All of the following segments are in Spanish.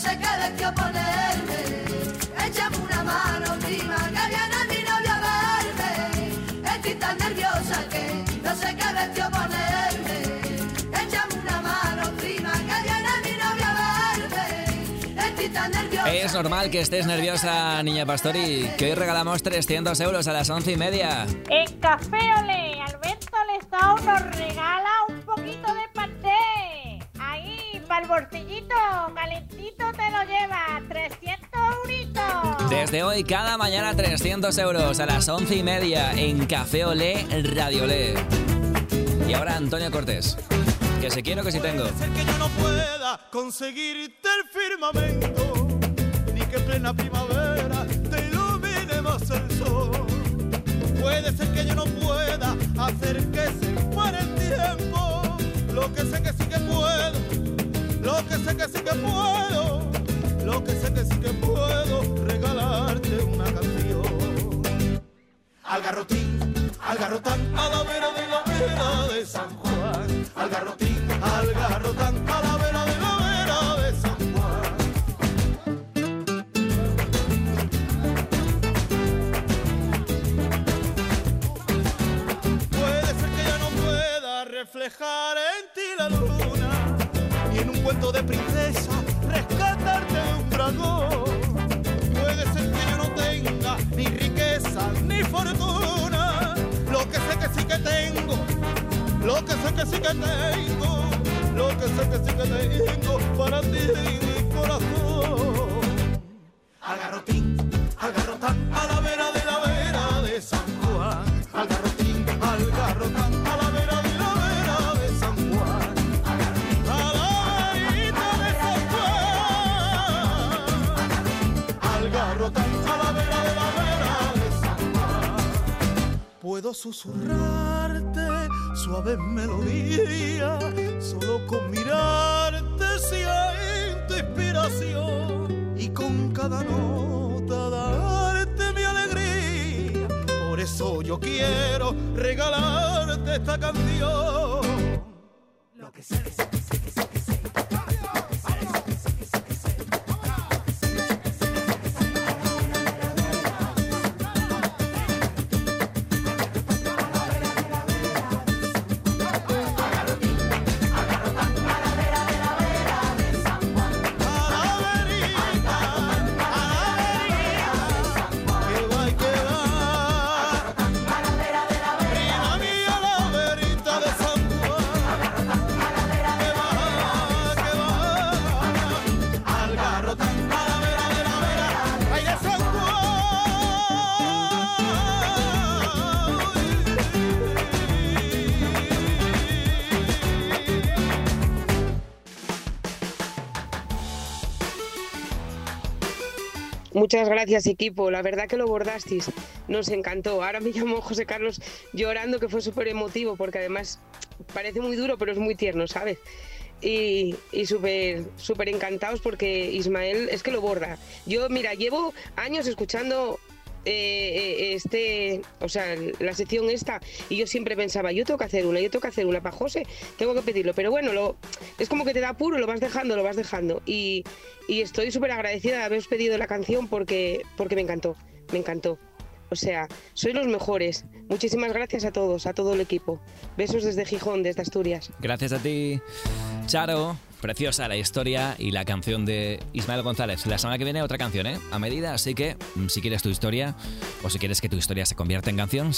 sé qué vestido ponerme. Échame una mano, prima, que viene mi novio a verme. Estoy tan nerviosa que no sé qué vestido ponerme. Échame una mano, prima, que viene mi novio a verme. Estoy tan nerviosa. Es normal que estés nerviosa, niña Pastori, que hoy regalamos 300 euros a las 11:30. En Café Olé, Alberto Lestao nos regala un poquito de paté. Ahí, para el bolsillito, calentito te lo lleva, 300 euritos. Desde hoy, cada mañana 300 euros a las 11:30 en Café Olé, Radio Olé. Y ahora Antonio Cortés. Que si quiero, que si tengo. Puede ser que yo no pueda conseguirte el firmamento, ni que en plena primavera te ilumine más el sol. Puede ser que yo no pueda hacer que se muera el tiempo. Lo que sé que sí que puedo, lo que sé que sí que puedo, lo que sé que sí que puedo, regalarte una canción. Al garrotín, al garrotán, a la vera de San Juan. Al garrotín, al garrotán, a la vera de San Juan. Puede ser que yo no pueda reflejar en ti la luna, y en un cuento de princesa rescatarte de un dragón. Puede ser que yo no tenga ni riqueza ni fortuna, lo que sé que sí que tengo, lo que sé que sí que tengo, lo que sé que sí que tengo para ti, mi corazón. Al garrotín, al garrotán, a la vera de San Juan. Al garrotín, al garrotán, a la vera de San Juan. A la verita de San Juan. Al garrotán, a la vera de San Juan. Puedo susurrarte suave melodía, solo con mirarte siento inspiración, y con cada nota darte mi alegría. Por eso yo quiero regalarte esta canción. Lo que sé, que sé, que sé, que sé, que sé. Muchas gracias, equipo. La verdad que lo bordasteis. Nos encantó. Ahora me llamó José Carlos llorando, que fue súper emotivo, porque además parece muy duro, pero es muy tierno, ¿sabes? Y súper encantados porque Ismael es que lo borda. Yo, mira, llevo años escuchando la sección esta, y yo siempre pensaba, yo tengo que hacer una para José, tengo que pedirlo, pero bueno, es como que te da apuro, lo vas dejando, y estoy súper agradecida de haberos pedido la canción porque me encantó. O sea, sois los mejores. Muchísimas gracias a todos, a todo el equipo. Besos desde Gijón, desde Asturias. Gracias a ti, Charo. Preciosa la historia y la canción de Ismael González. La semana que viene otra canción, a medida. Así que, si quieres tu historia, o si quieres que tu historia se convierta en canción,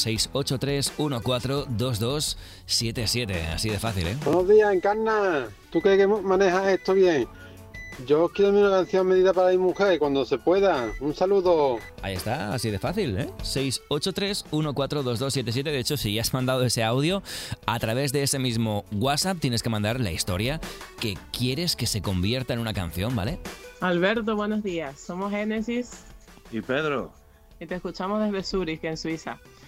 683142277. Así de fácil, Buenos días, Encarna. ¿Tú crees que manejas esto bien? Yo quiero una canción medida para mi mujer cuando se pueda. Un saludo. Ahí está, así de fácil, 683142277. De hecho, si ya has mandado ese audio, a través de ese mismo WhatsApp tienes que mandar la historia que quieres que se convierta en una canción, ¿vale? Alberto, buenos días. Somos Génesis y Pedro. Y te escuchamos desde Zúrich, en Suiza.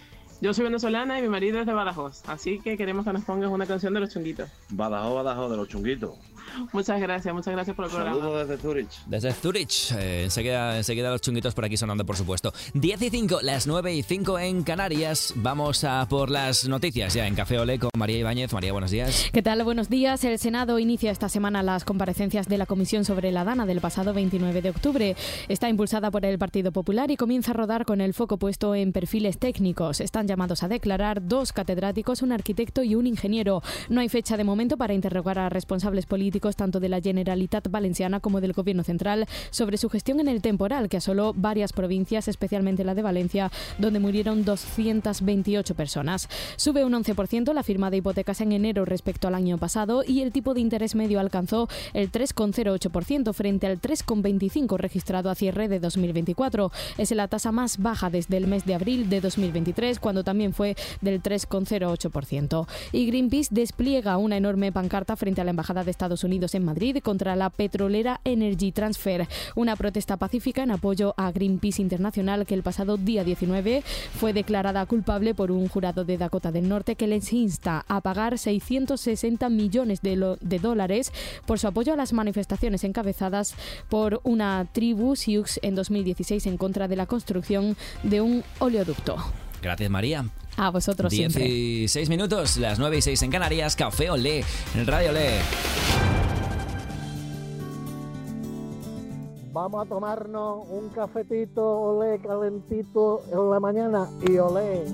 Yo soy venezolana y mi marido es de Badajoz, así que queremos que nos pongas una canción de Los Chunguitos. Badajoz, de Los Chunguitos. Muchas gracias por el programa. Saludos desde Zurich. Desde Zurich, enseguida Los Chunguitos por aquí sonando, por supuesto. 10:05, las 9:05 en Canarias. Vamos a por las noticias ya en Café Olé con María Ibáñez. María, buenos días. ¿Qué tal? Buenos días. El Senado inicia esta semana las comparecencias de la Comisión sobre la Dana del pasado 29 de octubre. Está impulsada por el Partido Popular y comienza a rodar con el foco puesto en perfiles técnicos. Están llamados a declarar 2 catedráticos, un arquitecto y un ingeniero. No hay fecha de momento para interrogar a responsables políticos tanto de la Generalitat Valenciana como del Gobierno Central sobre su gestión en el temporal que asoló varias provincias, especialmente la de Valencia, donde murieron 228 personas. Sube un 11% la firma de hipotecas en enero respecto al año pasado y el tipo de interés medio alcanzó el 3,08% frente al 3,25% registrado a cierre de 2024. Es la tasa más baja desde el mes de abril de 2023, cuando también fue del 3,08%. Y Greenpeace despliega una enorme pancarta frente a la Embajada de Estados Unidos en Madrid contra la petrolera Energy Transfer, una protesta pacífica en apoyo a Greenpeace Internacional que el pasado día 19 fue declarada culpable por un jurado de Dakota del Norte que les insta a pagar 660 millones de dólares por su apoyo a las manifestaciones encabezadas por una tribu Sioux en 2016 en contra de la construcción de un oleoducto. Gracias, María. A vosotros 16 siempre. minutos, las 9:06 en Canarias. Café Olé, en Radio Olé. Vamos a tomarnos un cafetito, olé, calentito en la mañana y olé.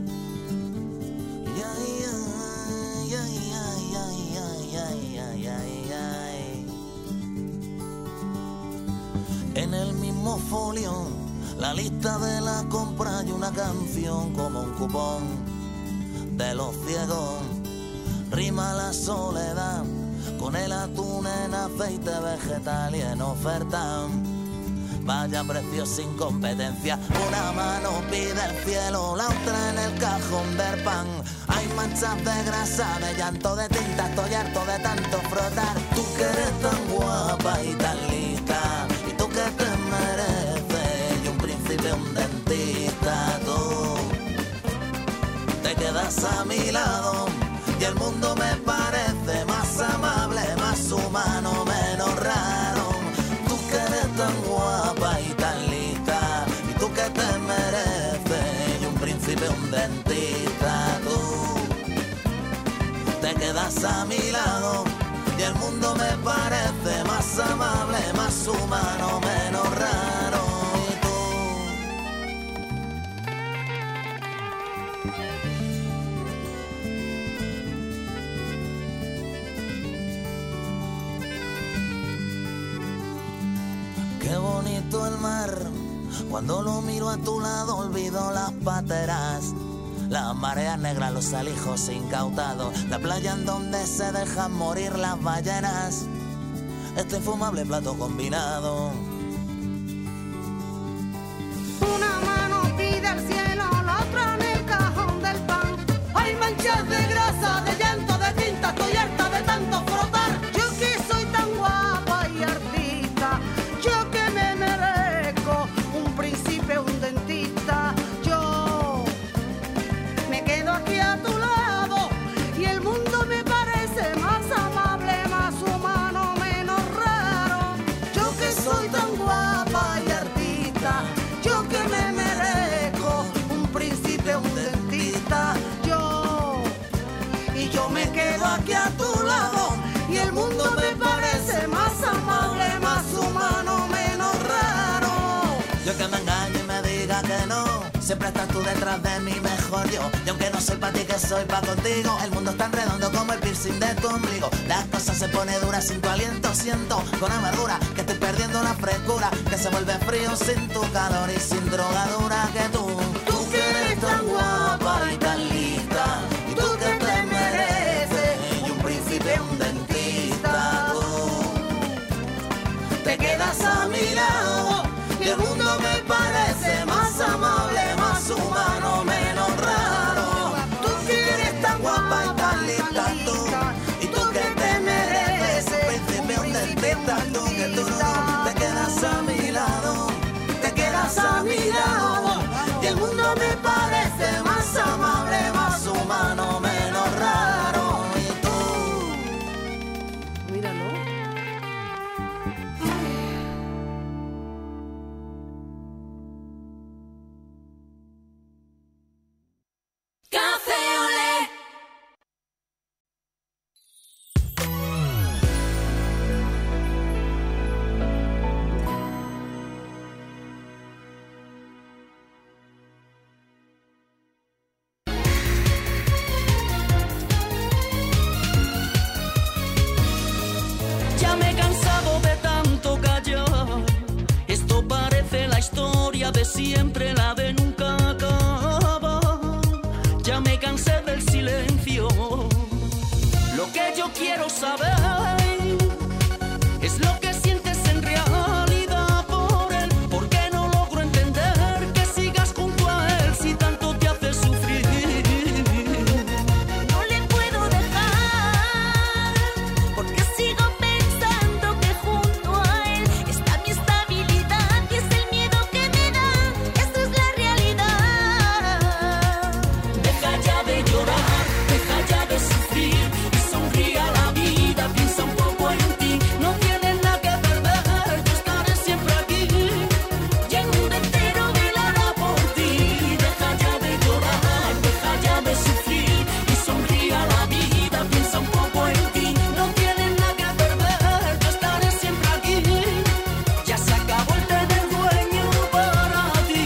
En el mismo folio, la lista de la compra y una canción como un cupón de los ciegos. Rima la soledad con el atún en aceite vegetal y en oferta. Vaya precio sin competencia, una mano pide el cielo, la otra en el cajón del pan. Hay manchas de grasa, de llanto, de tinta, estoy harto de tanto frotar. Tú que eres tan guapa y tan lista, y tú que te mereces, y un príncipe, un dentista, tú te quedas a mi lado, y el mundo me parece más amable, más humano, menos raro. Tú que eres tan guapa y tan lista, y tú que te mereces, y un príncipe, un dentista, tú te quedas a mi lado, y el mundo me parece más amable, más humano, menos raro. Qué bonito el mar, cuando lo miro a tu lado olvido las pateras, las mareas negras, los alijos incautados, la playa en donde se dejan morir las ballenas, este infumable plato combinado. Una mano pide al cielo, la otra en el cajón del pan. Hay manchas de grasa, de llanto, de tinta, estoy harta de tanto frotar. Yo que soy tan guapa y artista, yo que me merezco un príncipe, un dentista. Yo me quedo aquí a tu lado y el mundo me parece más amable, más humano, menos raro. Yo que soy tan guapa y artista, yo que me merezco un príncipe, un dentista. Yo me quedo aquí a tu lado y el mundo me parece más amable, más humano, menos raro. Yo que me engaño y me diga que no, siempre estás tú detrás de mi mejor yo. Y aunque no soy para ti, que soy para contigo, el mundo es tan redondo como el piercing de tu ombligo. Las cosas se ponen duras sin tu aliento, siento con amargura que estoy perdiendo la frescura, que se vuelve frío sin tu calor y sin drogadura que tú. Tú que eres tan guapa y tan lista, y tú que te mereces, y un príncipe, un dentista, tú te quedas a mi lado, y el mundo me parece más amable, más humano, menos raro. Tú que eres tan guapa y tan lista, tú, y tú que te mereces, príncipe, un dentista, tú que tú te quedas a mi lado, te quedas a mi lado, y siempre, la de nunca acaba. Ya me cansé del silencio. Lo que yo quiero saber es lo que sientes en realidad por él. ¿Por qué no logro entender que sigas junto a él si tanto te hace sufrir? No le puedo dejar porque sigo pensando que junto a él está mi estabilidad y es el miedo que me da. Esa es la realidad. Deja ya de llorar, deja ya de sufrir y sonríe a la vida, piensa un poco en ti. No tienes nada que perder, yo estaré siempre aquí y el mundo entero velará por ti. Deja ya de llorar, deja ya de sufrir y sonríe a la vida, piensa un poco en ti. No tienes nada que perder, yo estaré siempre aquí. Ya se acabó el tener dueño para ti.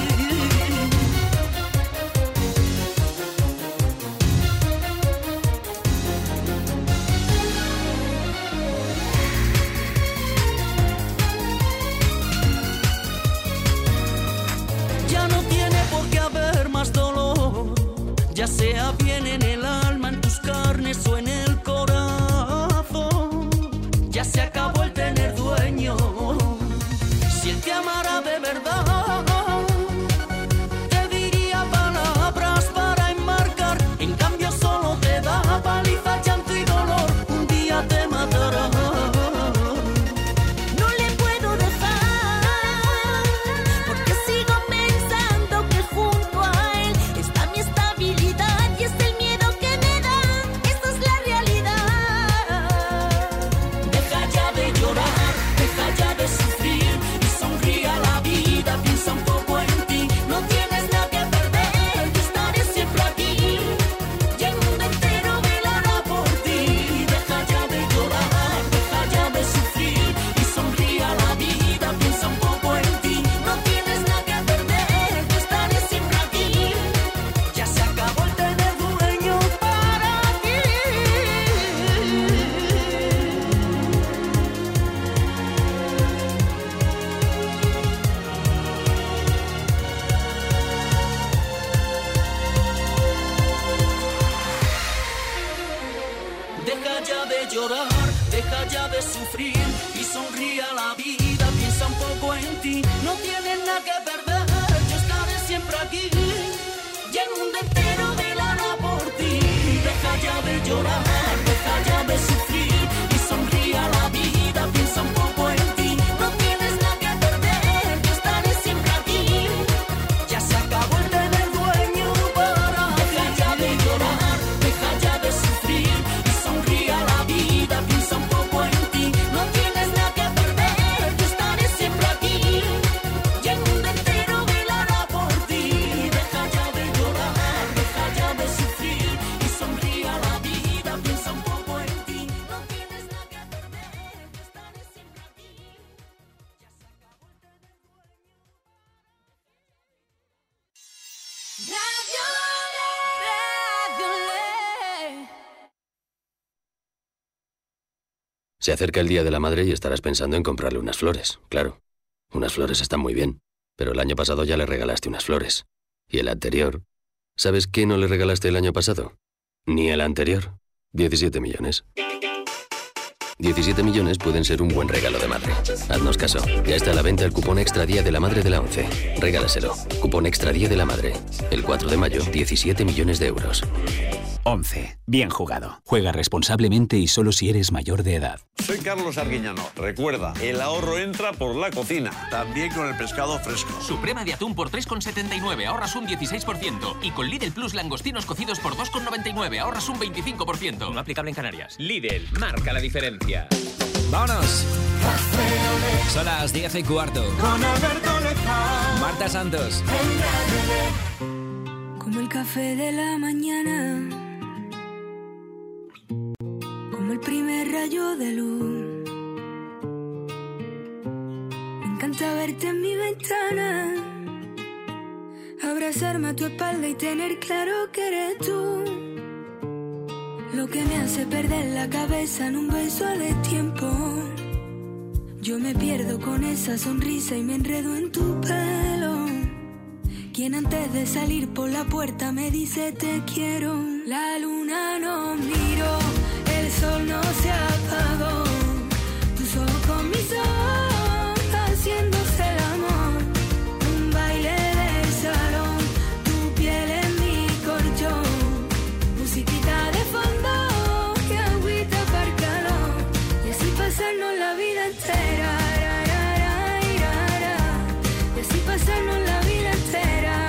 Ya no tiene por qué haber más dolor, ya sea bien en el alma, en tus carnes o en el corazón. Ya se acabó el tener dueño. Si él te amara de verdad, te diría palabras para enmarcar. En cambio solo te da paliza, llanto y dolor. Un día te matará. No le puedo dejar porque sigo pensando que junto a él está mi estabilidad y es el miedo que me da. Esa es la realidad. Deja ya de llorar, deja ya de sufrir y sonríe a la vida, piensa un poco en ti. No tienes nada que perder, yo estaré siempre aquí y el mundo entero velará por ti. Deja ya de llorar, deja ya de sufrir y sonríe a la vida, piensa un poco en ti. No tienes nada que perder, yo estaré siempre aquí. Ya se acabó el tener dueño para ti. Deja ya de llorar, deja ya de sufrir y sonríe a la vida, piensa un poco en ti. No tienes nada que perder, yo estaré siempre aquí y el mundo entero velará por ti. Deja ya de llorar, deja ya de sufrir y sonríe a la vida, piensa un poco en ti. No tienes nada que perder, yo estaré siempre aquí. Ya se acabó el tener dueño para ti. Deja ya de llorar, deja ya de sufrir y sonríe a la vida, piensa un poco en ti. No tienes nada que perder, yo estaré siempre aquí y el mundo entero velará por ti. Deja ya de llorar, deja ya de sufrir y sonríe a la vida, piensa un poco en ti. No tienes nada que perder, yo estaré siempre aquí. Ya se acabó el tener Radio Le. Se acerca el Día de la Madre y estarás pensando en comprarle unas flores, claro. Unas flores están muy bien, pero el año pasado ya le regalaste unas flores. Y el anterior... ¿Sabes qué no le regalaste el año pasado? Ni el anterior. 17 millones. 17 millones pueden ser un buen regalo de madre. Haznos caso. Ya está a la venta el cupón Extra Día de la Madre de la ONCE. Regálaselo. Cupón Extra Día de la Madre. El 4 de mayo, 17 millones de euros. 11. Bien jugado. Juega responsablemente y solo si eres mayor de edad. Soy Carlos Arguiñano. Recuerda, el ahorro entra por la cocina. También con el pescado fresco. Suprema de atún por 3,79, ahorras un 16%. Y con Lidl Plus langostinos cocidos por 2,99, ahorras un 25%. No aplicable en Canarias. Lidl, marca la diferencia. ¡Vámonos! Son las 10:15. Con Alberto Lezama. Marta Santos. Como el café de la mañana, como el primer rayo de luz. Me encanta verte en mi ventana, abrazarme a tu espalda y tener claro que eres tú. Lo que me hace perder la cabeza en un beso a destiempo. Yo me pierdo con esa sonrisa y me enredo en tu pelo. Quien antes de salir por la puerta me dice te quiero. La luna no miró, el sol no se apagó. Tus ojos con mis ojos, haciéndose el amor. Un baile de salón, tu piel en mi colchón. Musiquita de fondo, que agüita para el calor. Y así pasarnos la vida entera. Y así pasarnos la vida entera.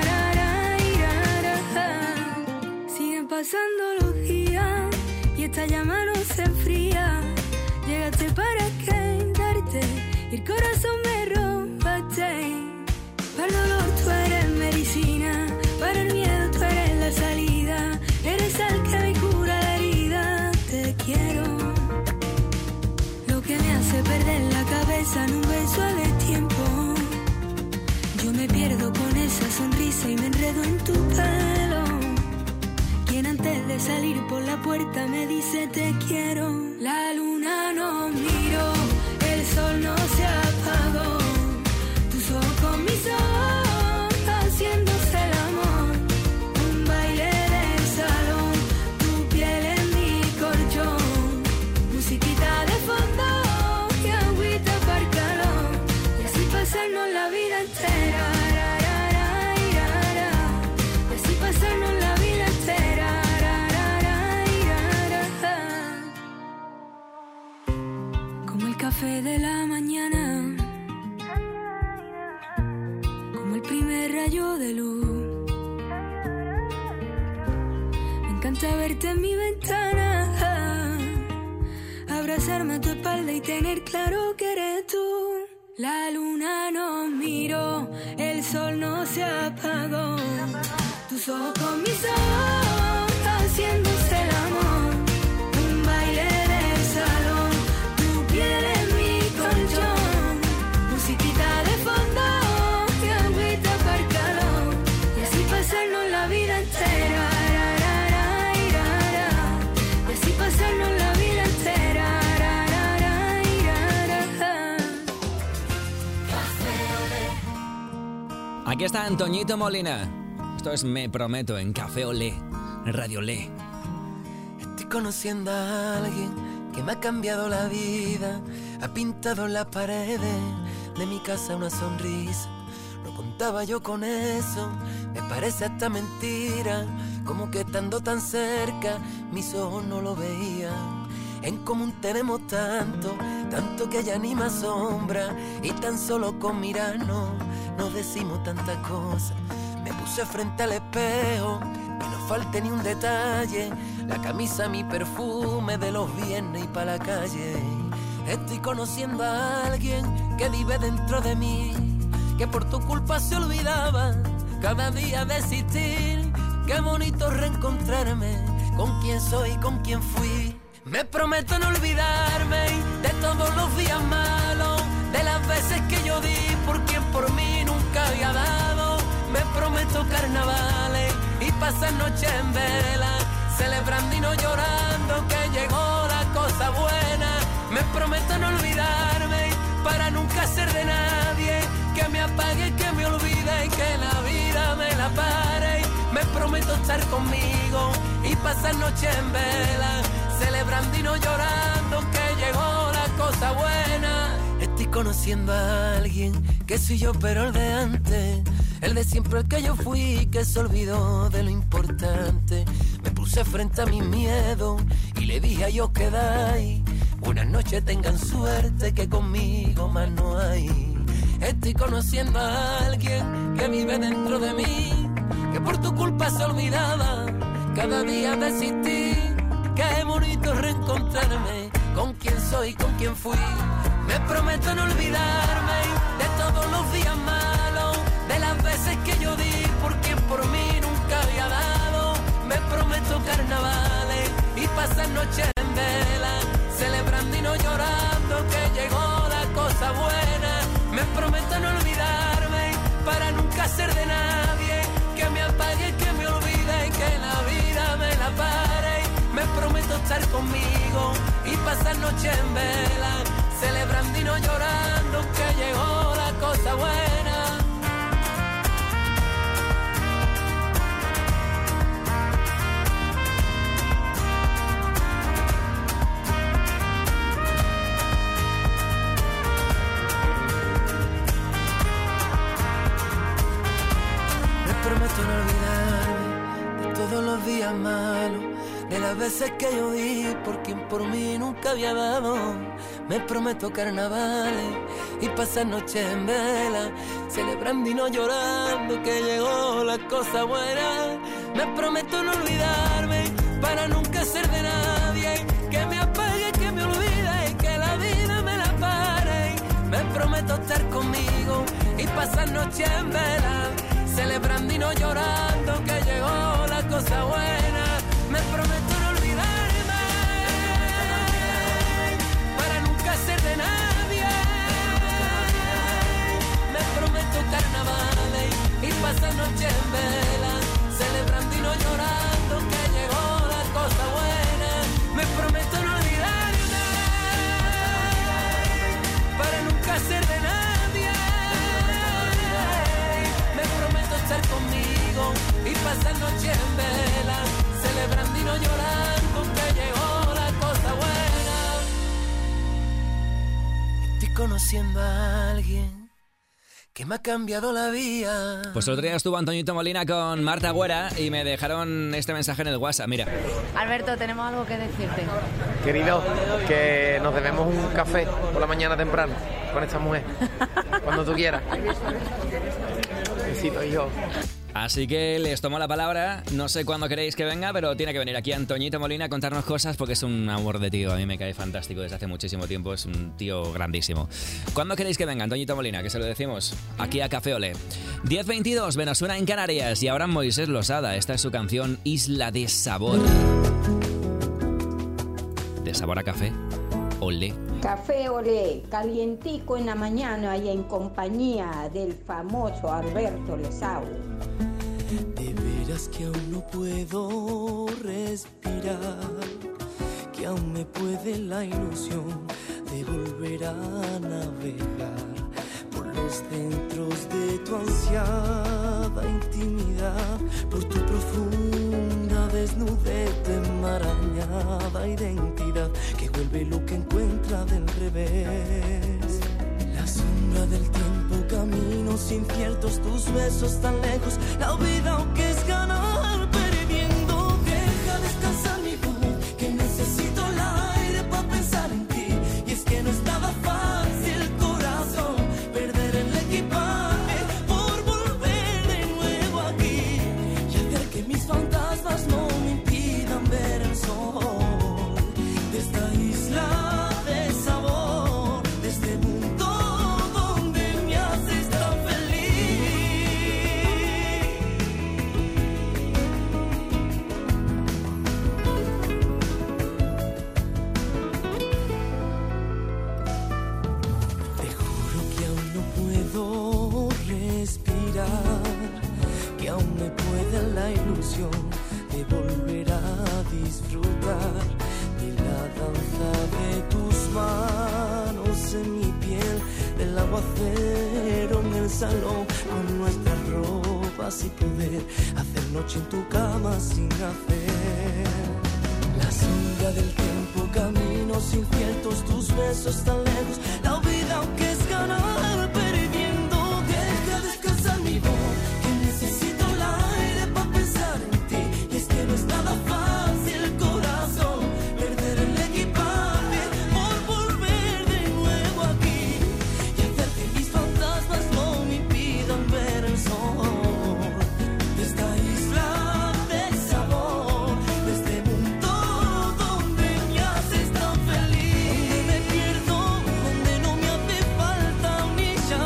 Siguen pasando los días y esta llama no se enfría. Llegaste para quedarte y el corazón me robaste. Para el dolor tú eres medicina, para el miedo tú eres la salida. Eres el que me cura la herida. Te quiero. Lo que me hace perder la cabeza en un beso de tiempo. Yo me pierdo con esa sonrisa y me enredo en tu pelo. Quien antes de salir por la puerta me dice te quiero. La luna no miró, el sol no se apagó. Tus ojos con mis ojos, haciéndose el amor. Un baile de salón, tu piel en mi colchón. Musiquita de fondo, que agüita para el calor. Y así pasarnos la vida entera. Y así pasarnos la vida entera. Como el café de la mañana, como el primer rayo de luz. Me encanta verte en mi ventana, abrazarme a tu espalda y tener claro que eres tú. La luna no miró, el sol no se apagó. Tus ojos con mis ojos, haciéndose el amor. Un baile de salón, tu piel en mi colchón. Musiquita de fondo, que agüita para el calor. Y así pasarnos la vida entera. Y así pasarnos la vida entera. Aquí está Antoñito Molina. Esto es Me Prometo en Café Olé, en Radio Olé. Estoy conociendo a alguien que me ha cambiado la vida. Ha pintado en las paredes de mi casa una sonrisa. No contaba yo con eso, me parece hasta mentira. Como que estando tan cerca, mis ojos no lo veían. En común tenemos tanto, tanto que ya ni me asombra. Y tan solo con mirarnos nos decimos tantas cosas. Me puse frente al espejo, que no falte ni un detalle. La camisa, mi perfume de los viernes y pa' la calle. Estoy conociendo a alguien que vive dentro de mí, que por tu culpa se olvidaba cada día de existir. Qué bonito reencontrarme con quien soy, con quien fui. Me prometo no olvidarme de todos los días malos, de las veces que yo di por quien por mí nunca había dado. Me prometo carnavales y pasar noches en vela, celebrando y no llorando que llegó la cosa buena. Me prometo no olvidarme para nunca ser de nadie, que me apague, que me olvide y que la vida me la pare. Me prometo estar conmigo y pasar noches en vela, celebrando y no llorando que llegó la cosa buena. Estoy conociendo a alguien que soy yo pero el de antes, el de siempre, el que yo fui, que se olvidó de lo importante. Me puse frente a mi miedo y le dije a Dios que dai. Buenas noches, tengan suerte, que conmigo más no hay. Estoy conociendo a alguien que vive dentro de mí, que por tu culpa se olvidaba cada día de existir. Qué bonito reencontrarme con quien soy, con quien fui. Me prometo no olvidarme de todos los días malos, de las veces que yo di por quien por mí nunca había dado. Me prometo carnavales y pasar noches en vela, celebrando y no llorando que llegó la cosa buena. Me prometo no olvidarme para nunca ser de nadie, que me apague, que me olvide y que la vida me la pare. Me prometo estar conmigo y pasar noche en vela, celebrando y no llorando que llegó la cosa buena. veces que yo di por quien por mí nunca había dado. Me prometo carnavales y pasar noches en vela, celebrando y no llorando que llegó la cosa buena. Me prometo no olvidarme para nunca ser de nadie, que me apague, que me olvide y que la vida me la pare. Me prometo estar conmigo y pasar noches en vela, celebrando y no llorando que llegó la cosa buena. Me prometo no olvidarme para nunca ser de nadie. Me prometo carnavales y pasar noches en vela, celebrando y no llorando que llegó la cosa buena. Me prometo no olvidarme para nunca ser de nadie. Me prometo estar conmigo y pasar noches en vela, celebrando y no llorando que llegó la cosa buena. Estoy conociendo a alguien que me ha cambiado la vida. Pues el otro día estuvo Antoñito Molina con Marta Güera y me dejaron este mensaje en el WhatsApp, mira. Alberto, tenemos algo que decirte. Querido, que nos debemos un café por la mañana temprano con esta mujer, cuando tú quieras. Besito, hijo. Así que les tomo la palabra, no sé cuándo queréis que venga, pero tiene que venir aquí Antoñito Molina a contarnos cosas porque es un amor de tío, a mí me cae fantástico desde hace muchísimo tiempo, es un tío grandísimo. ¿Cuándo queréis que venga Antoñito Molina? Que se lo decimos aquí a Café Olé. 10:22, Venezuela en Canarias y ahora Moisés Losada, esta es su canción Isla de Sabor. De sabor a café, olé. Café Olé, calientico en la mañana y en compañía del famoso Alberto Lesau. De veras que aún no puedo respirar, que aún me puede la ilusión de volver a navegar por los centros de tu ansiada intimidad, por tu profunda desnudez, tu enmarañada identidad que vuelve lo que encuentra del revés. La sombra del tiempo, caminos inciertos, tus besos tan lejos, la vida aunque es ganar perdiendo. Deja descansar mi voz, que necesito el aire para pensar en ti. Y es que no estaba fácil, corazón, perder el equipaje por volver de nuevo aquí y hacer que mis fantasmas no me impidan ver el sol de esta isla de sabor, de este mundo donde me haces tan feliz. Te juro que aún no puedo respirar, que aún me puede la ilusión de volver a disfrutar de la danza de tus manos en mi piel, del aguacero en el salón, con nuestras ropas y poder hacer noche en tu cama sin hacer. La sombra del tiempo, caminos inciertos, tus besos tan lejos, la vida aunque es ganar perdiendo. Deja descansar mi voz, que necesito el aire para pensar en ti. Y es que no es nada fácil, corazón, perder el equipaje por volver de nuevo aquí y hacer que mis fantasmas no me impidan ver el sol de esta isla de sabor, de este mundo donde me haces tan feliz, donde me pierdo, donde no me hace falta ni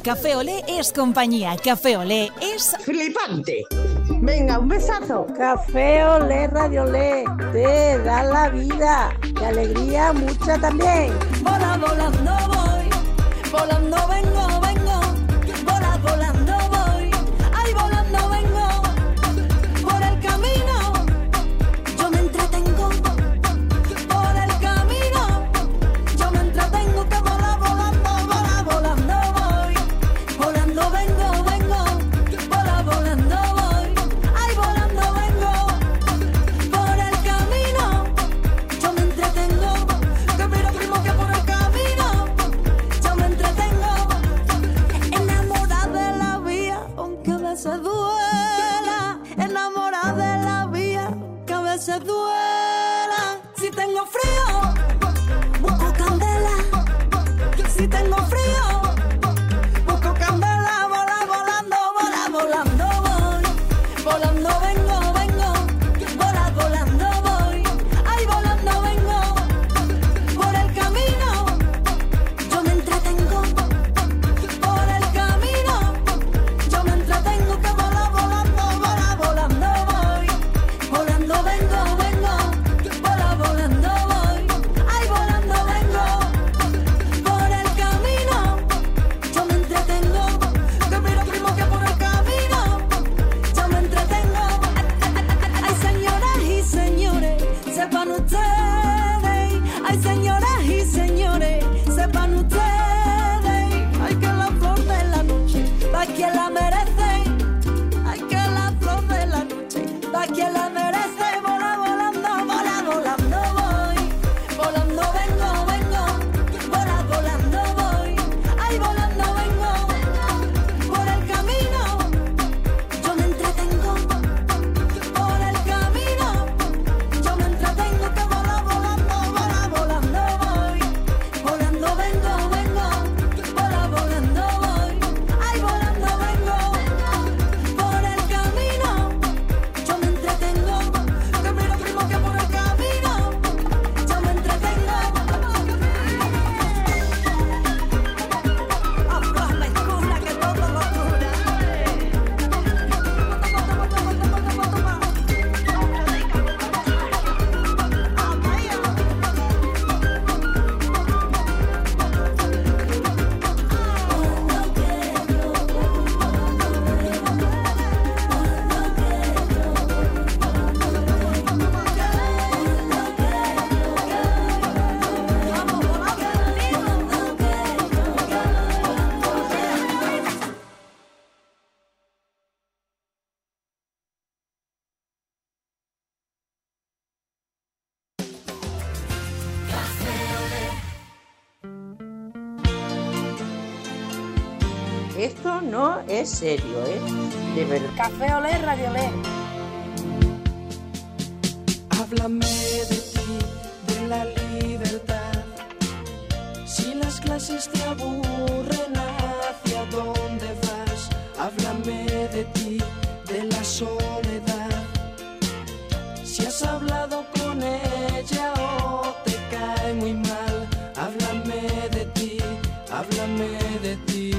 Café Olé es compañía. Café Olé es flipante. Venga, un besazo. Café Olé, Radio Olé, te da la vida. De alegría, mucha también. Vola, volando voy, volando vengo, vengo. Vola, volando voy, ay, volando vengo. Por el camino, yo me entretengo. Por el camino, yo me entretengo. Que vola, volando voy. Volando vengo, vengo. Vola, volando voy, ay, volando vengo. Por el camino, yo me entretengo. Que mira, primo, que por el camino yo me entretengo. Enamorada de la vía, aunque a veces duela. Enamorada de la vía, aunque a veces duela. Si tengo frío, busco candela. Si tengo frío, busco candela. Vola, volando voy. Volando vengo, vengo. Vola, volando voy. Ay, volando vengo. Por el camino, yo me entretengo. Por el camino, yo me entretengo. Que vola, volando voy. Volando vengo, vengo. Vola, volando voy. Ay, volando vengo. Por el camino, yo me entretengo. Que mira, primo, que por el camino yo me entretengo. Ay, señoras y señores, sepan ustedes. Ay, señoras y señores, sepan ustedes. Ay, que la flor de la noche va quien la merece. Ay, que la flor de la noche va quien la merece. Vola, volando voy. Volando vengo, vengo. Vola, volando voy. Ay, volando vengo. Por el camino, yo me entretengo. Por el camino, yo me entretengo. Que vola, volando voy. Volando vengo, vengo. Vola, volando voy. Ay, volando vengo. Por el camino, yo me entretengo. Que mira, primo, que por el camino yo me entretengo. Afloja la escura, que todo lo cura. Esto no es serio, ¿eh? De verdad. Café Olé, Radio Olé. Háblame de ti, de la libertad. Si las clases te aburren, ¿hacia dónde vas? Háblame de ti, de la soledad. Si has hablado con ella o te cae muy mal, háblame de ti, háblame de ti.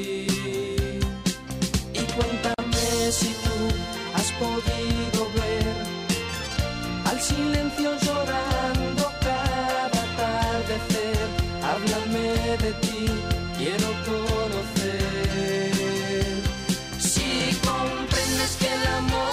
Y cuéntame si tú has podido ver al silencio llorando cada atardecer. Háblame de ti, quiero conocer. Si comprendes que el amor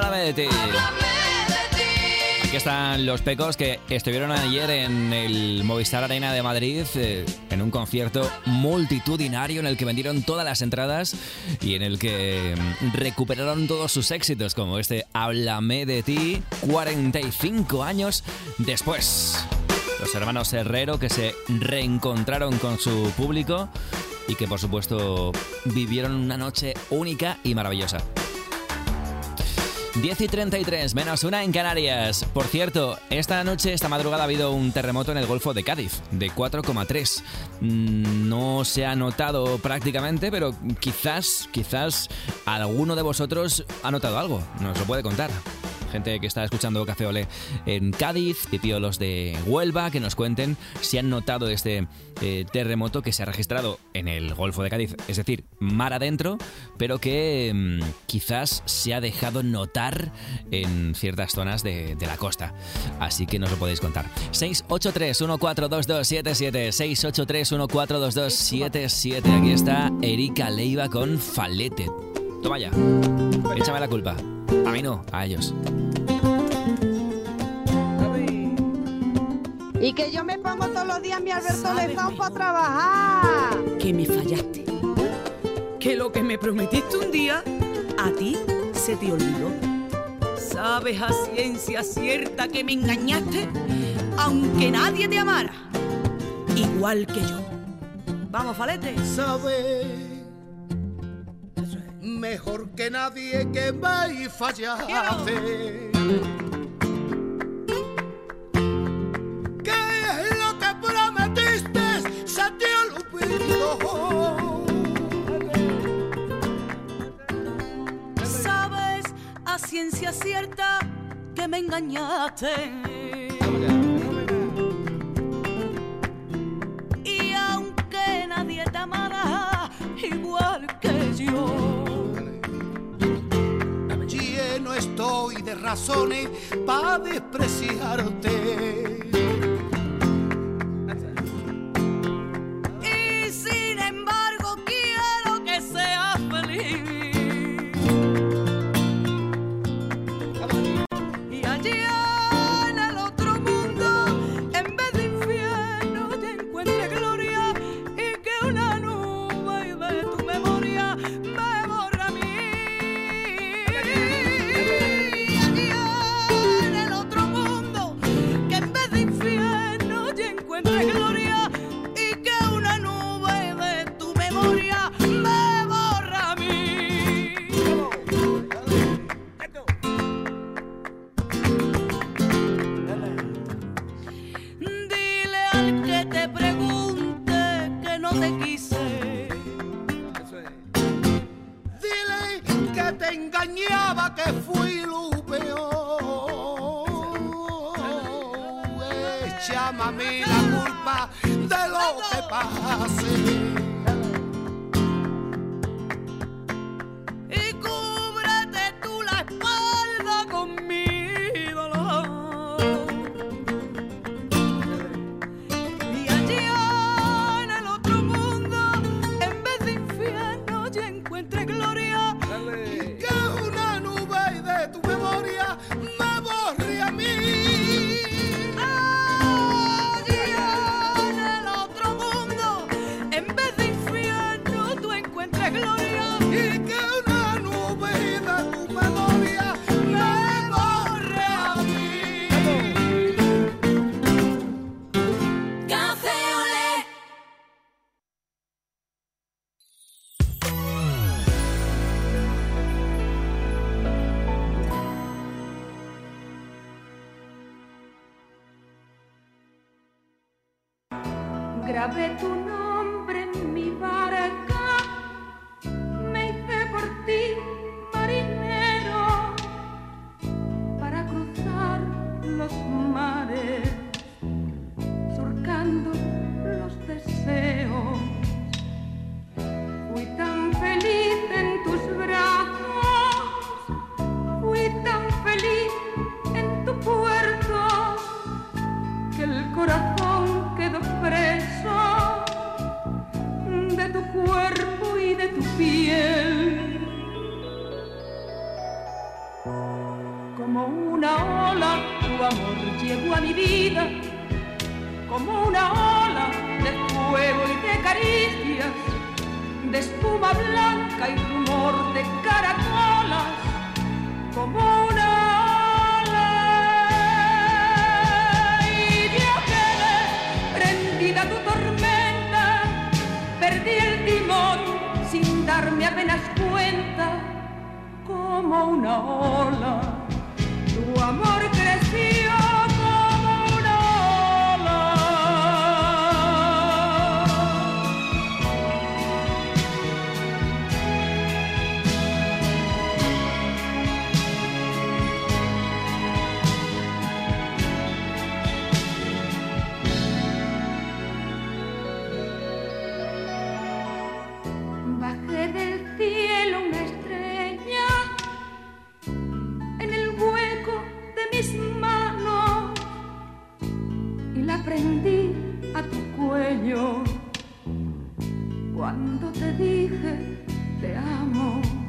Háblame de ti. Aquí están los Pecos, que estuvieron ayer en el Movistar Arena de Madrid en un concierto multitudinario en el que vendieron todas las entradas y en el que recuperaron todos sus éxitos, como este Háblame de ti, 45 años después. Los hermanos Herrero, que se reencontraron con su público y que por supuesto vivieron una noche única y maravillosa. 10:33, -1 en Canarias. Por cierto, esta madrugada ha habido un terremoto en el Golfo de Cádiz, de 4,3. No se ha notado prácticamente, pero quizás alguno de vosotros ha notado algo. Nos lo puede contar. Gente que está escuchando Café Olé en Cádiz, pipiolos de Huelva, que nos cuenten si han notado este terremoto que se ha registrado en el Golfo de Cádiz, es decir, mar adentro, pero que quizás se ha dejado notar en ciertas zonas de la costa. Así que nos lo podéis contar. 683-142277, 683-142277. Aquí está Erika Leiva con Falete. Toma ya, échame la culpa. A mí no, a ellos. Y que yo me pongo todos los días mi Alberto Lezón para trabajar. Que me fallaste. Que lo que me prometiste un día, a ti se te olvidó. Sabes a ciencia cierta que me engañaste, aunque nadie te amara, igual que yo. Vamos, Falete. Sabes mejor que nadie que me fallaste. ¿Qué es lo que prometiste? Se te olvidó. Sabes a ciencia cierta que me engañaste. Y aunque nadie te amara igual que yo, no estoy de razones para despreciarte. Y sin embargo quiero que seas feliz. Y allá en el otro mundo, en vez de infierno, te encuentre gloria y que una nube de tu memoria me borra a mí. Gloria y que una nube de tu memoria me borra a mí. Dile al que te pregunte que no te quise. Dile que te engañaba, que fui lo peor. Échame a mí la culpa de lo que pase. Y cúbrete tú la espalda con mi dolor. Y allá en el otro mundo, en vez de infierno, ya encuentre gloria. Y que una nube de tu memoria me borre a mí. Gloria y que una nube de tu memoria me borre a mí. Café Olé. Grabé tu nombre en mi barca. Por ti, marinero, para cruzar los mares, surcando los deseos. Fui tan feliz en tus brazos, fui tan feliz en tu puerto, que el corazón quedó preso Como una ola, tu amor llegó a mi vida, como una ola de fuego y de caricias, de espuma blanca y rumor de caracolas, como una ola. Y yo quedé prendida a tu tormenta, perdí el timón sin darme apenas cuenta, como una ola. Tu amor creció como una ola. Bajé del cielo una estrella en el hueco de mis manos y la prendí a tu cuello cuando te dije te amo.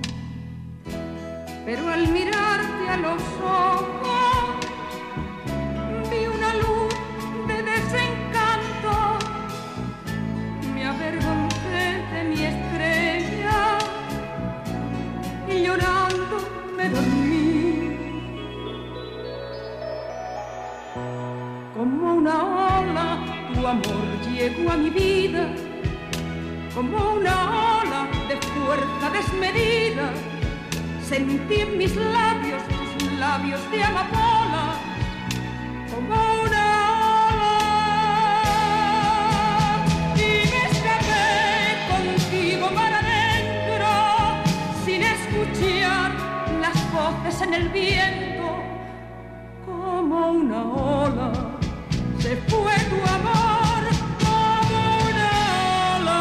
Pero al mirarte a los ojos vi una luz de desencanto, me avergoncé de mi estrella y llorando me dormí. Como una ola, tu amor llegó a mi vida, como una ola de fuerza desmedida. Sentí en mis labios tus labios de amapola, como una ola. Y me escapé contigo para adentro, sin escuchar las voces en el viento, como una ola. Se fue tu amor como una ola.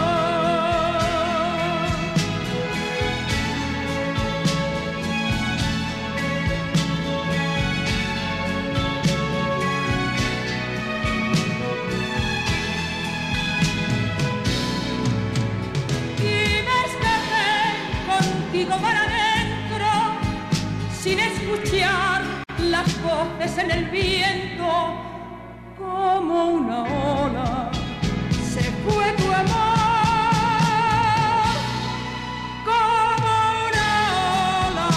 Y me escapé contigo para adentro, sin escuchar las voces en el viento, como una ola. Se fue tu amor como una ola.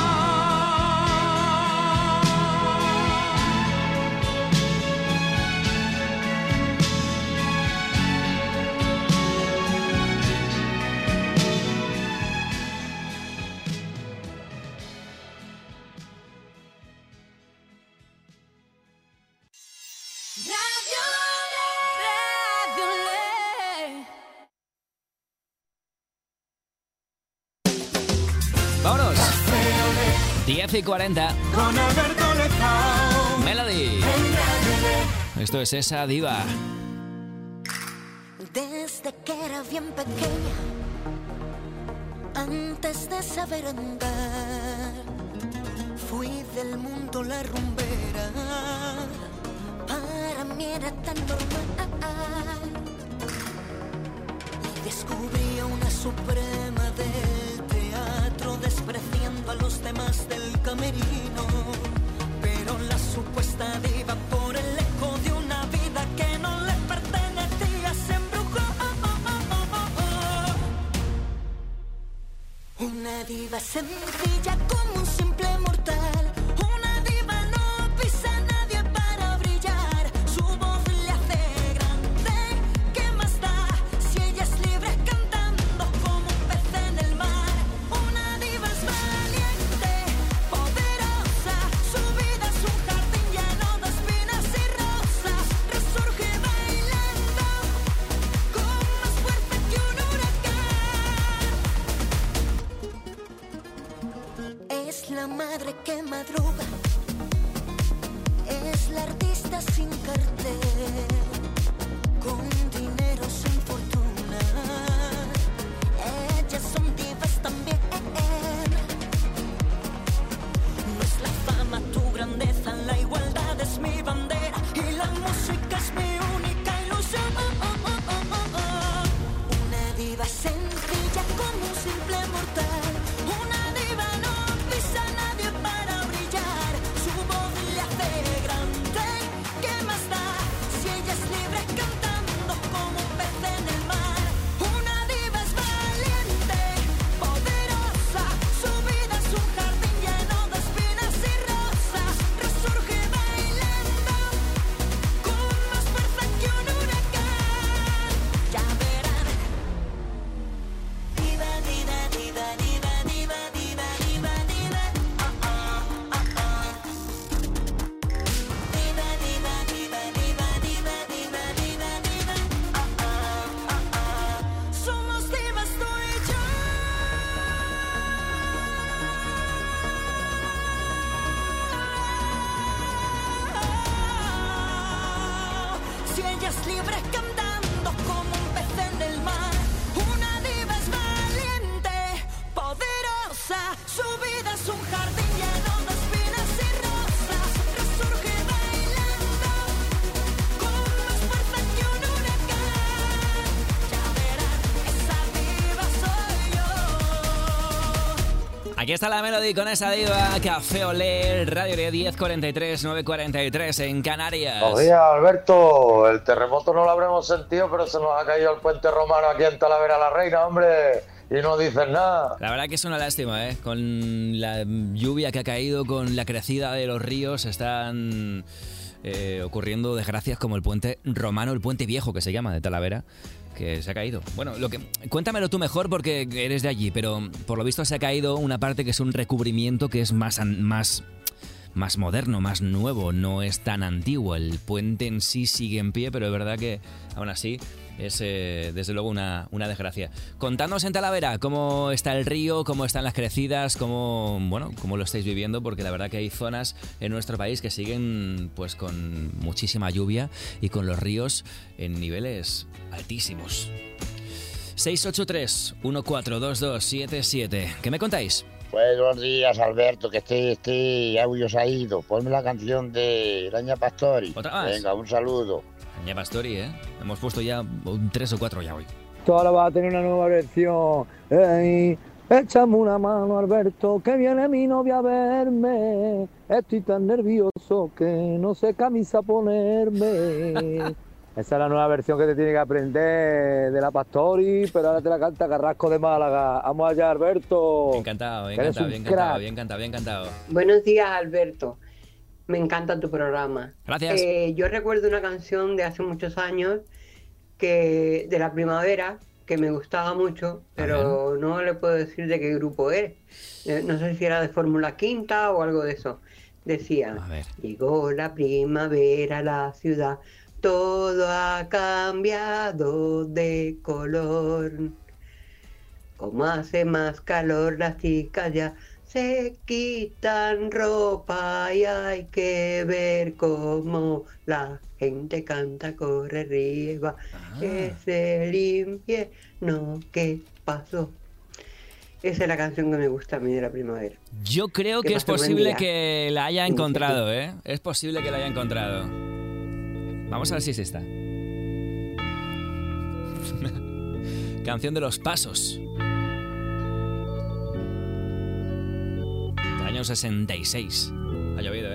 ¡Vámonos! 10:40. Con Alberto Lezao. Melody. Esto es Esa Diva. Desde que era bien pequeña, antes de saber andar, fui del mundo la rumbera. Para mí era tan normal. Y descubrí a una suprema del teatro, despreciando a los demás del camerino. Pero la supuesta diva, por el eco de una vida que no le pertenecía, se embrujó. Una diva sencilla como un simple mortal. Una diva no pisa a nadie para brillar. Su voz le hace grande. ¿Qué más da si ella es libre cantando como un pez en el mar? Una diva es valiente, poderosa. Su vida es un jardín lleno de espinas y rosas. Resurge bailando con más fuerza que un huracán. Es la madre que madruga, es la artista sin cartel, con dinero sin fortuna. Ellas son divas también. No es la fama tu grandeza, la igualdad es mi bandera y la música es mi única ilusión. Una diva sencilla como un simple mortal. Una diva no pisa a nadie para brillar. libres cantando como un pez en el mar. Una diva es valiente, poderosa, su vida es un jardín lleno de espinas y rosas. Resurge bailando con más fuerza que un huracán. Ya verás, esa diva soy yo. Aquí está la Melody con esa diva. Café Olé, Radio Olé, 10:43, 9:43 en Canarias. Buenos días, Alberto. El terremoto no lo habremos sentido, pero se nos ha caído el puente romano aquí en Talavera la Reina, hombre. Y no dicen nada. La verdad que es una lástima, ¿eh? Con la lluvia que ha caído, con la crecida de los ríos, están ocurriendo desgracias como el puente romano, el puente viejo que se llama, de Talavera, que se ha caído. Bueno, cuéntamelo tú mejor porque eres de allí, pero por lo visto se ha caído una parte que es un recubrimiento que es más moderno, más nuevo, no es tan antiguo. El puente en sí sigue en pie, pero es verdad que aún así es desde luego una desgracia. Contadnos en Talavera cómo está el río, cómo están las crecidas, cómo lo estáis viviendo, porque la verdad que hay zonas en nuestro país que siguen pues con muchísima lluvia y con los ríos en niveles altísimos. 683-142277. ¿Qué me contáis? Buenos días, Alberto, que este audio se ha ido. Ponme la canción de Raña Pastori. ¿Otra más? Venga, un saludo. Raña Pastori, ¿eh? Hemos puesto ya 3 o 4 ya hoy. Esto ahora va a tener una nueva versión. Ey, échame una mano, Alberto, que viene mi novia a verme. Estoy tan nervioso que no sé camisa ponerme. Esa es la nueva versión que te tiene que aprender de la Pastori, pero ahora te la canta Carrasco de Málaga. Vamos allá, Alberto. Encantado. Buenos días, Alberto. Me encanta tu programa. Gracias. Yo recuerdo una canción de hace muchos años de la primavera que me gustaba mucho, pero no le puedo decir de qué grupo es. No sé si era de Fórmula Quinta o algo de eso. Decía, llegó la primavera a la ciudad, todo ha cambiado de color. Como hace más calor, las chicas ya se quitan ropa y hay que ver cómo la gente canta, corre, ríe, va. Es el invierno que pasó. Esa es la canción que me gusta a mí de la primavera. Yo creo que es posible que la haya encontrado, ¿eh? Es posible que la haya encontrado. Vamos a ver si es esta. Canción de los Pasos. Del año 66. Ha llovido, ¿eh?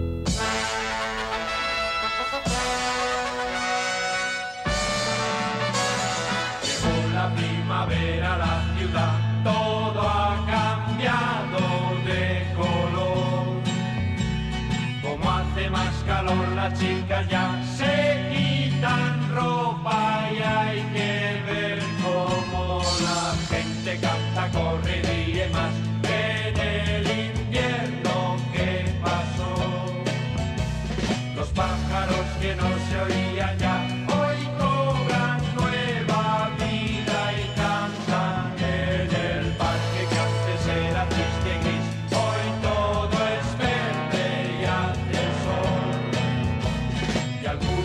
Llegó la primavera a la ciudad, todo ha cambiado de color. Como hace más calor, las chicas ya se quitan ropa y hay que ver cómo la gente canta, corre y ríe más que en el invierno que pasó. Los pájaros que no se oían ya hoy cobran nueva vida y cantan en el parque que antes era triste y gris. Hoy todo es verde y hace sol. Y algunos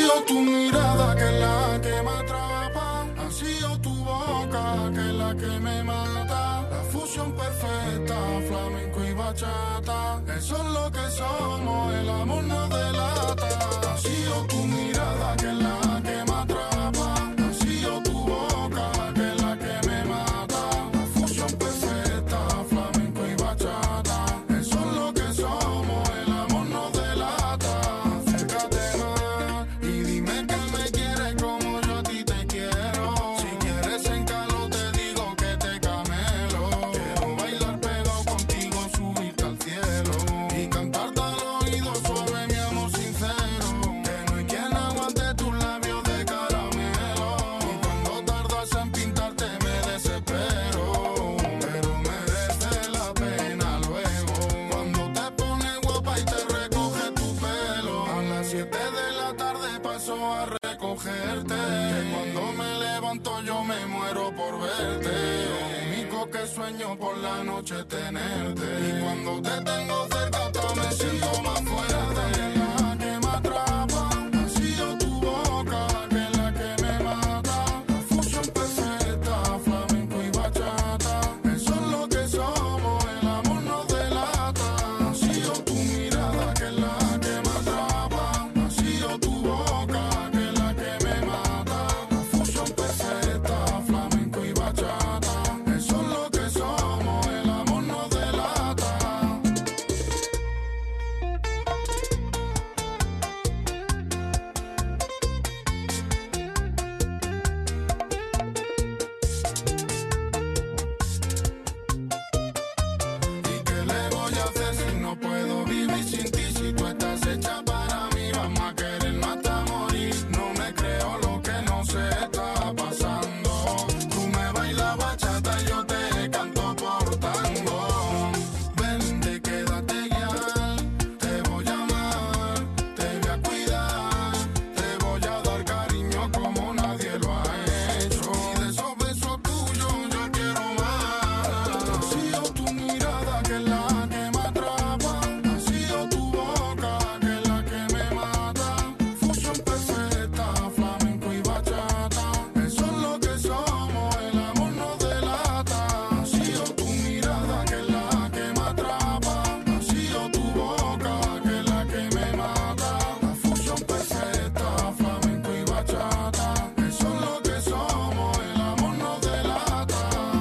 sido tu mirada que es la que me atrapa, ha sido tu boca que es la que me mata. La fusión perfecta, flamenco y bachata, eso es lo que somos, el amor nos delata. Ha sido tu mirada que es la que me atrapa, ha sido tu boca que es la que me mata. La fusión perfecta, flamenco y bachata, eso es lo que somos, el amor nos delata. Acércate más y dime que me quieres como yo a ti te quiero. Si quieres en calor te digo que te camelo. Quiero bailar pegado contigo, subirte al cielo y cantarte al oído suave mi amor sincero. Que no hay quien aguante tus labios de caramelo. Y cuando tardas en pintarte me desespero, pero merece la pena luego. Cuando te pones guapa y te recoge tu pelo. A las 7 de la tarde paso a recogerte. Que cuando me levanto yo me muero por verte. Lo único que sueño por la noche es tenerte. Y cuando te tengo cerca hasta me siento más fuerte. La que me atrapa, ha sido tu boca que es la que me mata. La fusión perfecta, flamenco y bachata, eso es lo que somos, el amor nos delata. Ha sido tu mirada que es la que me atrapa, ha sido tu boca que es la que me mata. La fusión perfecta, flamenco y bachata, eso es lo que somos, el amor nos delata. ¿Y qué le voy a hacer si no puedo vivir sin ti? Si tú estás hecha para mí, vamos a querernos hasta morir. No me creo lo que no se está pasando. Tú me bailas bachata y yo te canto por tango. Vente, quédate guiar, te voy a amar, te voy a cuidar, te voy a dar cariño como nadie lo ha hecho. Y de esos besos tuyos yo quiero más. Ha sido tu mirada que es la que me atrapa, ha sido tu boca que es la que me mata. Fusión perfecta, flamenco y bachata, eso es lo que somos, el amor nos delata. Ha sido tu mirada que es la que me atrapa, ha sido tu boca que es la que me mata. La fusión perfecta, flamenco y bachata, eso es lo que somos, el amor nos delata.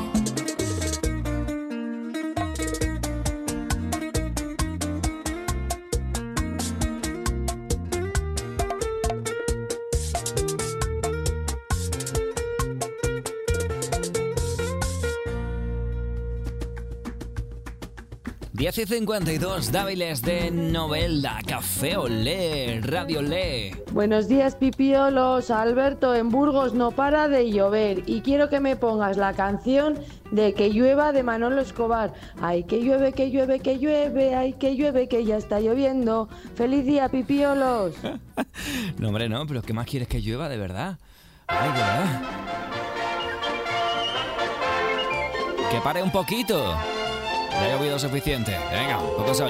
10:52, Dáviles de Novelda, Café Olé, Radio Olé. Buenos días, pipiolos. Alberto, en Burgos no para de llover y quiero que me pongas la canción de Que llueva de Manolo Escobar. Ay, que llueve, que llueve, que llueve, ay, que llueve, que ya está lloviendo. ¡Feliz día, pipiolos! No, hombre, no, pero ¿qué más quieres que llueva, de verdad? Ay, de verdad. Que pare un poquito. Ya ha llovido suficiente. Venga, poco sol.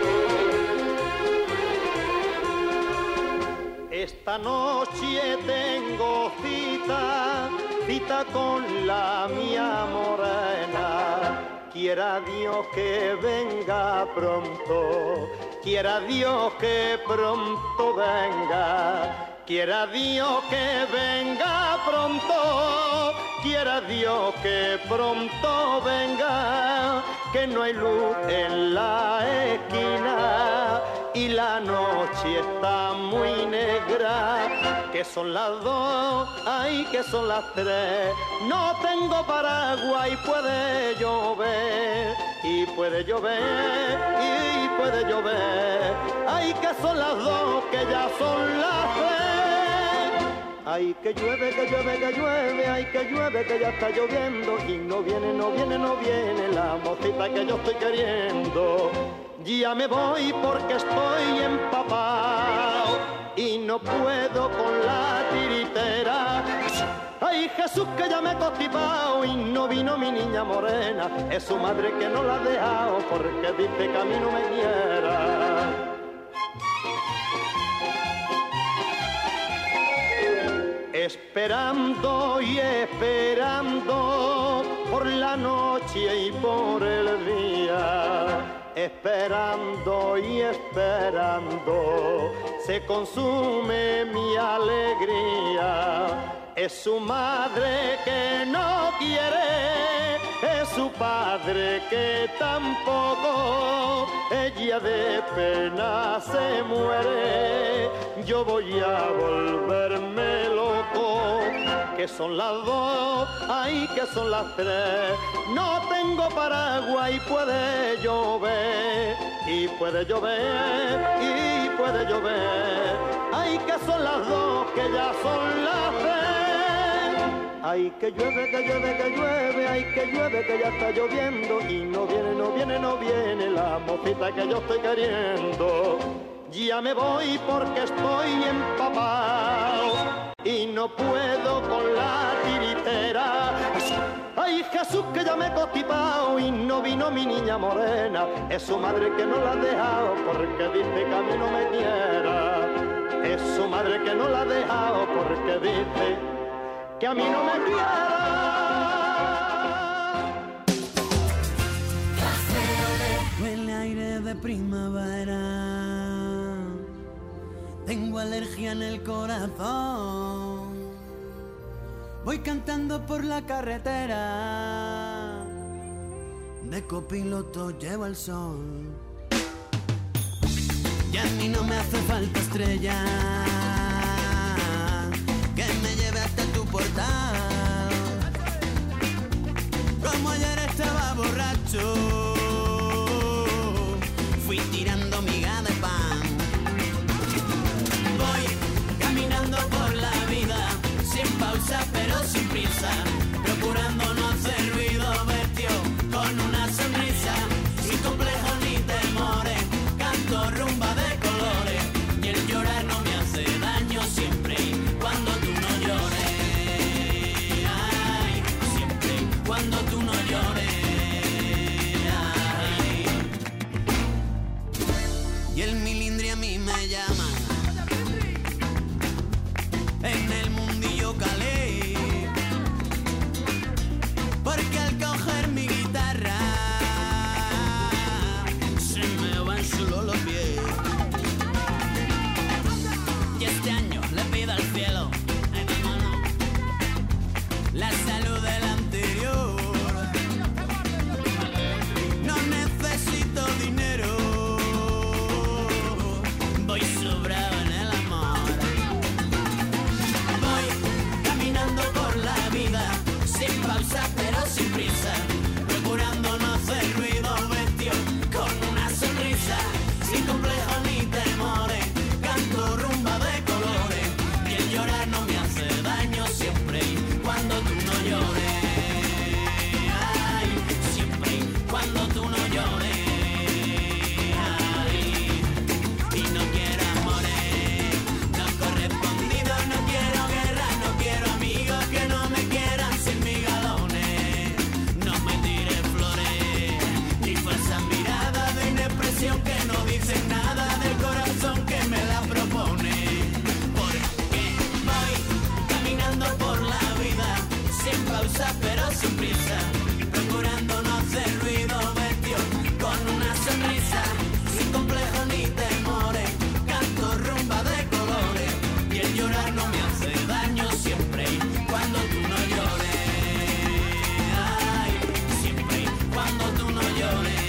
Esta noche tengo cita con la mía morena. Quiera Dios que venga pronto, quiera Dios que pronto venga. Quiera Dios que venga pronto, quiera Dios que pronto venga, que no hay luz en la esquina y la noche está muy negra, que son las 2, ay, que son las 3, no tengo paraguas y puede llover, y puede llover, y puede llover, ay, que son las 2, que ya son las 3. Ay, que llueve, que llueve, que llueve, ay, que llueve, que ya está lloviendo y no viene, no viene, no viene la mocita que yo estoy queriendo. Ya me voy porque estoy empapado y no puedo con la tiritera. Ay, Jesús, que ya me he constipado y no vino mi niña morena. Es su madre que no la ha dejado porque dice que a mí no me quiera. esperando y esperando por la noche y por el día. Esperando y esperando se consume mi alegría. Es su madre que no quiere, es su padre que tampoco. Ella de pena se muere, yo voy a volverme loco. Que son las 2, ay que son las 3. No tengo paraguas y puede llover, y puede llover, y puede llover. Ay que son las 2, que ya son las 3. Ay que llueve, que llueve, que llueve, ay que llueve, que ya está lloviendo. Y no viene, no viene, no viene la mocita que yo estoy queriendo. Ya me voy porque estoy empapado y no puedo con la tiritera. Ay Jesús que ya me he constipado y no vino mi niña morena. Es su madre que no la ha dejado porque dice que a mí no me quiera. Es su madre que no la ha dejado porque dice que a mí no me quiera. Huele aire de primavera. Tengo alergia en el corazón. Voy cantando por la carretera. De copiloto llevo el sol. Y a mí no me hace falta estrella que me lleve hasta tu portal. Como ayer estaba borracho, fui tirando miga de pan. Voy caminando por la vida, sin pausa pero sin prisa, procurando no hacer ruido, vestido con una sonrisa, sin complejos ni temores, canto rumba de colores, y el llorar no me hace daño siempre y cuando tú no llores. Ay, siempre y cuando tú no llores. Ay. Y el milindri a mí me llama. En el mundillo calé, porque al coger mi guitarra se me van solo los pies. Y este año le pido al cielo, ay, vámonos, la salud del anterior. No necesito dinero, voy sobrado en el amor. Caminando por la vida, sin pausa pero sin prisa, procurando no hacer ruido, vestido con una sonrisa, sin complejos ni temores, canto rumba de colores, y el llorar no me hace daño siempre y cuando tú no llores. Ay, siempre y cuando tú no llores. Ay, y no quiero amores no correspondidos, no quiero guerra, no quiero amigos que no me quieran sin mis galones. No me tires flores ni falsas miradas de inexpresión que no dicen nada del corazón que me la propone. Porque voy caminando por la vida, sin pausa pero sin prisa, procurando no hacer ruido, vestido con una sonrisa, sin complejos ni temores, canto rumba de colores, y el llorar no me hace daño siempre y cuando tú no llores. Ay, siempre y cuando tú no llores.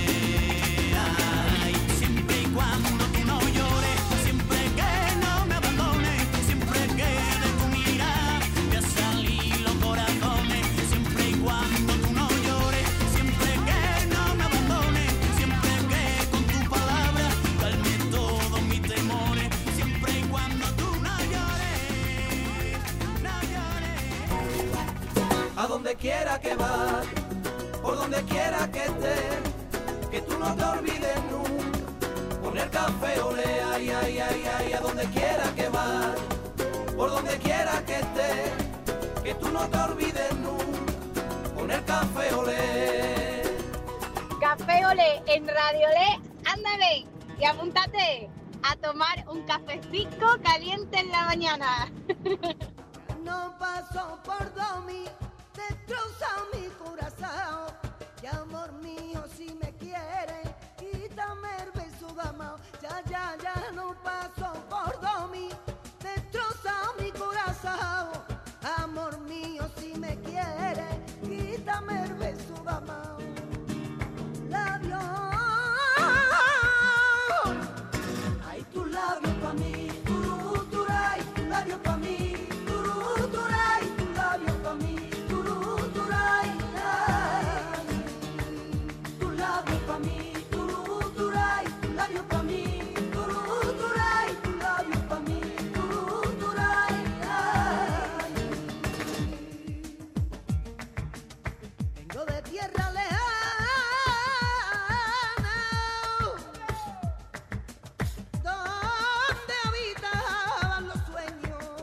Ay, siempre y cuando tú no llores, siempre que no me abandones, siempre que de tu mirada me salí los corazones, siempre y cuando tú no llores, siempre que no me abandones, siempre que con tu palabra calme todos mis temores, siempre y cuando tú no llores, no llores. A donde quiera que vas, por donde quiera que estés, que tú no te olvides nunca, poner café olé, ay, ay, ay, ay, a donde quiera que vas, por donde quiera que estés, que tú no te olvides nunca, poner café olé. Café Olé en Radio Olé, ándale y apúntate a tomar un cafecito caliente en la mañana. no paso por domi, destroza mi corazón. Y amor mío, si me quieres, quítame el beso de amor. Ya, no paso por